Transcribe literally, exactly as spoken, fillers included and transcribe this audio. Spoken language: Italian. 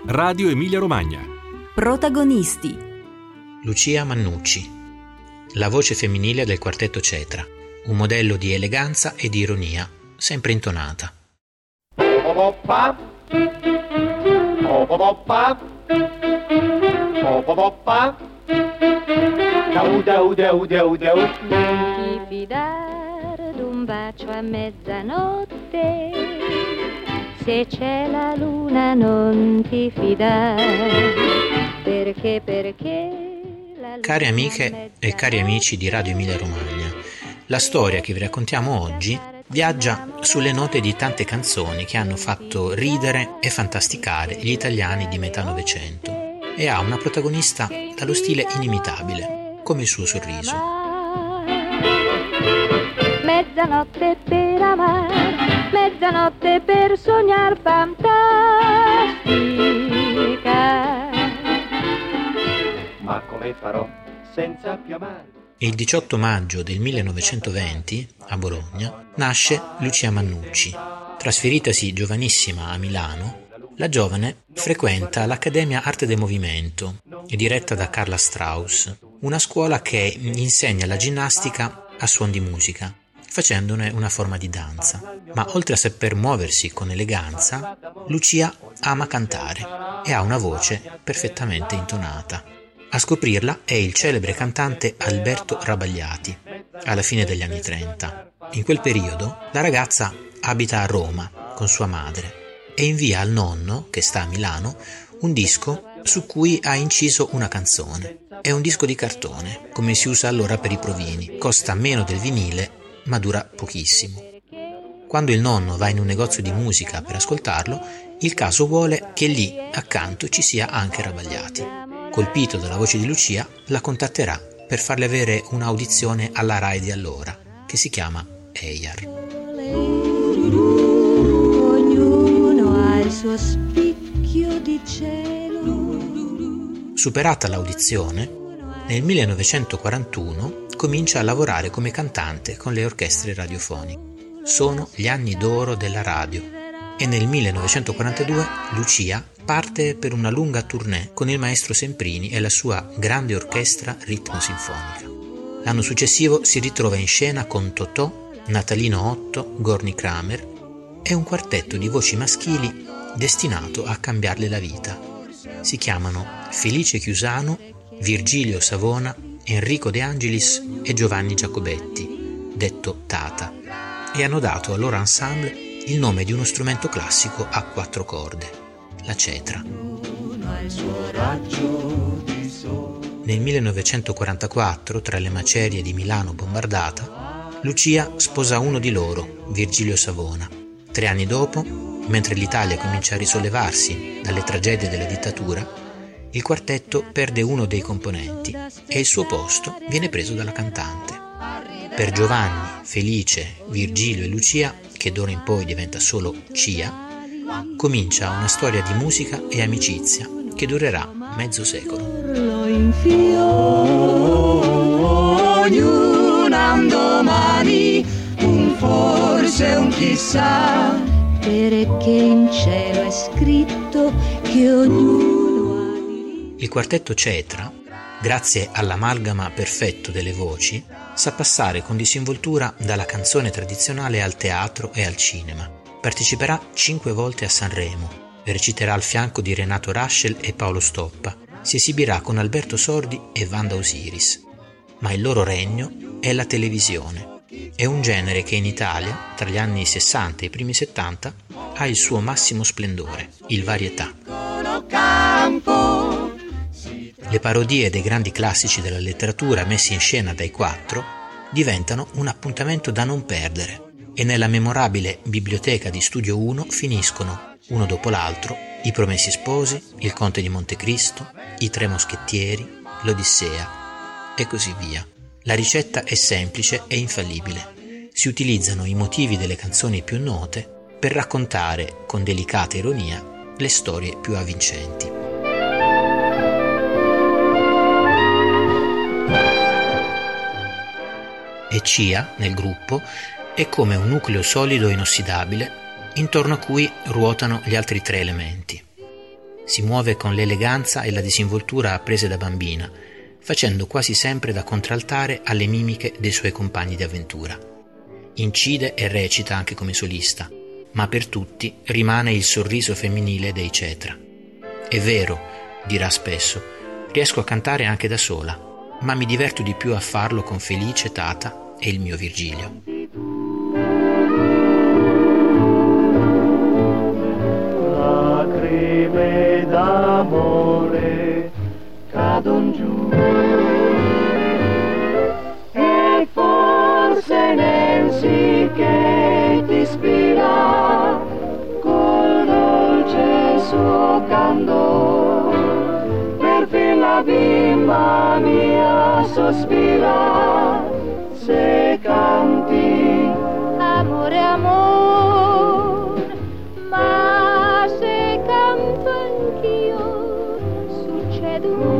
Radio Emilia Romagna. Protagonisti: Lucia Mannucci, la voce femminile del quartetto Cetra, un modello di eleganza e di ironia, sempre intonata. Ti fidare d'un bacio a mezzanotte, se c'è la luna non ti fidare, perché perché la luna. Cari amiche e cari amici di Radio Emilia Romagna, la storia che vi raccontiamo oggi viaggia sulle note di tante canzoni che hanno fatto ridere e fantasticare gli italiani di metà Novecento e ha una protagonista dallo stile inimitabile, come il suo sorriso. Mezzanotte per amar, mezzanotte per sognar fantastica. Ma come farò senza più amare? Il diciotto maggio del millenovecentoventi, a Bologna, nasce Lucia Mannucci. Trasferitasi giovanissima a Milano, la giovane frequenta l'Accademia Arte del Movimento, diretta da Carla Strauss, una scuola che insegna la ginnastica a suon di musica, facendone una forma di danza. Ma oltre a saper muoversi con eleganza, Lucia ama cantare e ha una voce perfettamente intonata. A scoprirla è il celebre cantante Alberto Rabagliati, alla fine degli anni trenta. In quel periodo la ragazza abita a Roma con sua madre e invia al nonno, che sta a Milano, un disco su cui ha inciso una canzone. È un disco di cartone, come si usa allora per i provini. Costa meno del vinile, ma dura pochissimo. Quando il nonno va in un negozio di musica per ascoltarlo, il caso vuole che lì accanto ci sia anche Rabagliati. Colpito dalla voce di Lucia, la contatterà per farle avere un'audizione alla Rai di allora, che si chiama Eyar. Ognuno ha il suo spicchio di cielo. Superata l'audizione, nel millenovecentoquarantuno comincia a lavorare come cantante con le orchestre radiofoniche. Sono gli anni d'oro della radio e nel millenovecentoquarantadue Lucia parte per una lunga tournée con il maestro Semprini e la sua grande orchestra ritmo-sinfonica. L'anno successivo si ritrova in scena con Totò, Natalino Otto, Gorny Kramer e un quartetto di voci maschili destinato a cambiarle la vita. Si chiamano Felice Chiusano, Virgilio Savona, Enrico De Angelis e Giovanni Giacobetti, detto Tata, e hanno dato al loro ensemble il nome di uno strumento classico a quattro corde, la cetra. Nel millenovecentoquarantaquattro, tra le macerie di Milano bombardata, Lucia sposa uno di loro, Virgilio Savona. Tre anni dopo, mentre l'Italia comincia a risollevarsi dalle tragedie della dittatura, il quartetto perde uno dei componenti e il suo posto viene preso dalla cantante. Per Giovanni, Felice, Virgilio e Lucia, che d'ora in poi diventa solo Cia, comincia una storia di musica e amicizia che durerà mezzo secolo. Ognuna un domani, un forse, un chissà, Perché in cielo è scritto che ognuno ha diritto. Il quartetto Cetra, grazie all'amalgama perfetto delle voci, sa passare con disinvoltura dalla canzone tradizionale al teatro e al cinema. Parteciperà cinque volte a Sanremo, reciterà al fianco di Renato Rascel e Paolo Stoppa, si esibirà con Alberto Sordi e Wanda Osiris. Ma il loro regno è la televisione. È un genere che in Italia, tra gli anni sessanta e i primi settanta, ha il suo massimo splendore, il varietà. Le parodie dei grandi classici della letteratura messi in scena dai quattro diventano un appuntamento da non perdere e nella memorabile biblioteca di Studio uno finiscono, uno dopo l'altro, I Promessi Sposi, Il Conte di Montecristo, I Tre Moschettieri, L'Odissea e così via. La ricetta è semplice e infallibile. Si utilizzano i motivi delle canzoni più note per raccontare con delicata ironia le storie più avvincenti. E Cia, nel gruppo, è come un nucleo solido e inossidabile intorno a cui ruotano gli altri tre elementi. Si muove con l'eleganza e la disinvoltura apprese da bambina, facendo quasi sempre da contraltare alle mimiche dei suoi compagni di avventura. Incide e recita anche come solista, ma per tutti rimane il sorriso femminile dei Cetra. È vero, dirà spesso, riesco a cantare anche da sola, ma mi diverto di più a farlo con Felice, Tata e il mio Virgilio. Lacrime d'amore cadon giù e forse Nancy che ti ispira col dolce suo candor, perfin la bimba mia sospira se canti amore, amor, ma se canto anch'io succede un